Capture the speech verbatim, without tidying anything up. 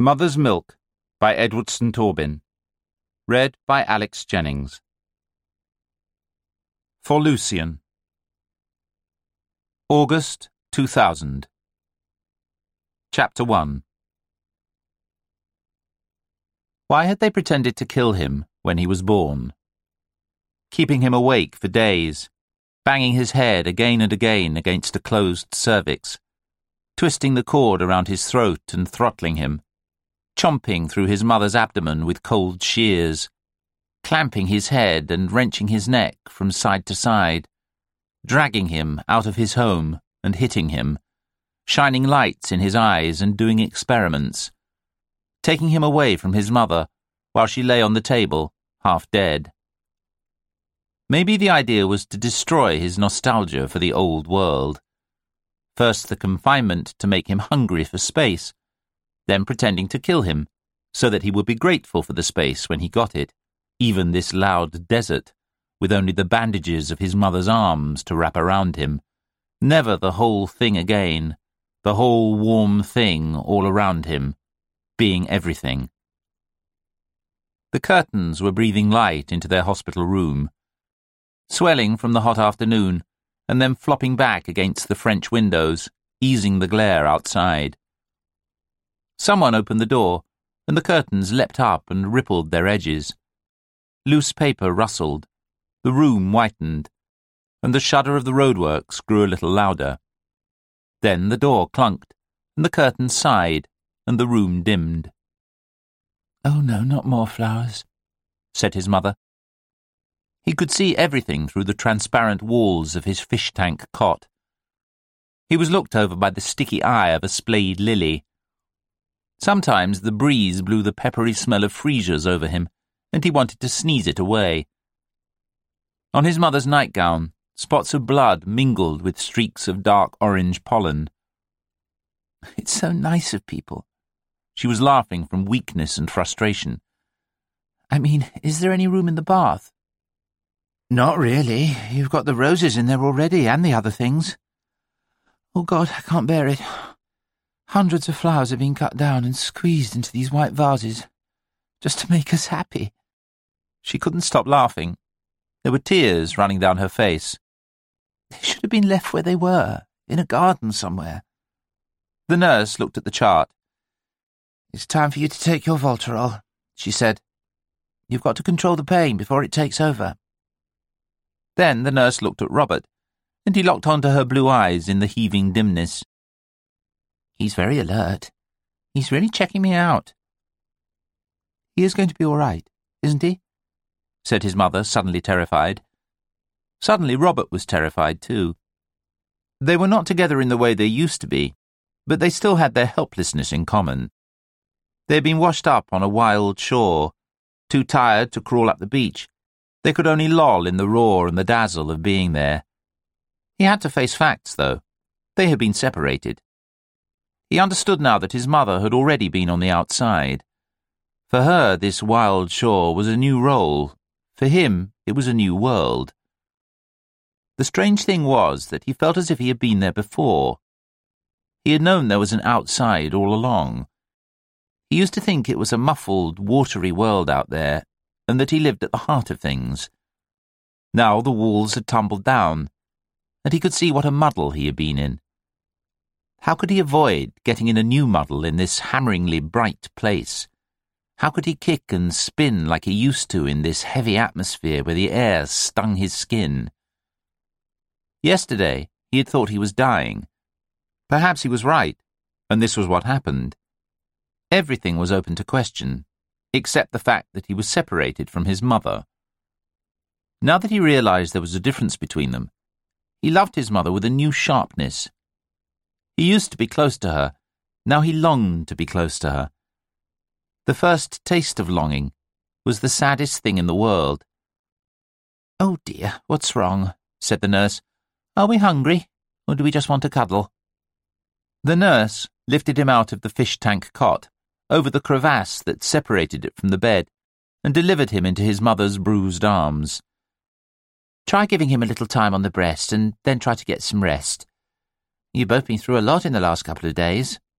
Mother's Milk by Edward St Aubyn. Read by Alex Jennings. For Lucian. August two thousand. Chapter one. Why had they pretended to kill him when he was born? Keeping him awake for days, banging his head again and again against a closed cervix, twisting the cord around his throat and throttling him, chomping through his mother's abdomen with cold shears, clamping his head and wrenching his neck from side to side, dragging him out of his home and hitting him, shining lights in his eyes and doing experiments, taking him away from his mother while she lay on the table, half dead. Maybe the idea was to destroy his nostalgia for the old world. First the confinement to make him hungry for space, then pretending to kill him, so that he would be grateful for the space when he got it, even this loud desert, with only the bandages of his mother's arms to wrap around him, never the whole thing again, the whole warm thing all around him, being everything. The curtains were breathing light into their hospital room, swelling from the hot afternoon, and then flopping back against the French windows, easing the glare outside. Someone opened the door, and the curtains leapt up and rippled their edges. Loose paper rustled, the room whitened, and the shudder of the roadworks grew a little louder. Then the door clunked, and the curtains sighed, and the room dimmed. "Oh no, not more flowers," said his mother. He could see everything through the transparent walls of his fish-tank cot. He was looked over by the sticky eye of a splayed lily. Sometimes the breeze blew the peppery smell of freesias over him, and he wanted to sneeze it away. On his mother's nightgown, spots of blood mingled with streaks of dark orange pollen. "It's so nice of people." She was laughing from weakness and frustration. "I mean, is there any room in the bath?" "Not really. You've got the roses in there already, and the other things." "Oh God, I can't bear it. Hundreds of flowers have been cut down and squeezed into these white vases, just to make us happy." She couldn't stop laughing. There were tears running down her face. "They should have been left where they were, in a garden somewhere." The nurse looked at the chart. "It's time for you to take your Voltarol," she said. "You've got to control the pain before it takes over." Then the nurse looked at Robert, and he locked onto her blue eyes in the heaving dimness. "He's very alert. He's really checking me out." "He is going to be all right, isn't he?" said his mother, suddenly terrified. Suddenly Robert was terrified too. They were not together in the way they used to be, but they still had their helplessness in common. They had been washed up on a wild shore, too tired to crawl up the beach. They could only loll in the roar and the dazzle of being there. He had to face facts, though. They had been separated. He understood now that his mother had already been on the outside. For her, this wild shore was a new role. For him, it was a new world. The strange thing was that he felt as if he had been there before. He had known there was an outside all along. He used to think it was a muffled, watery world out there, and that he lived at the heart of things. Now the walls had tumbled down, and he could see what a muddle he had been in. How could he avoid getting in a new muddle in this hammeringly bright place? How could he kick and spin like he used to in this heavy atmosphere where the air stung his skin? Yesterday he had thought he was dying. Perhaps he was right, and this was what happened. Everything was open to question, except the fact that he was separated from his mother. Now that he realized there was a difference between them, he loved his mother with a new sharpness. He used to be close to her. Now he longed to be close to her. The first taste of longing was the saddest thing in the world. "Oh dear, what's wrong?" said the nurse. "Are we hungry, or do we just want to cuddle?" The nurse lifted him out of the fish-tank cot, over the crevasse that separated it from the bed, and delivered him into his mother's bruised arms. "Try giving him a little time on the breast, and then try to get some rest. You've both been through a lot in the last couple of days,"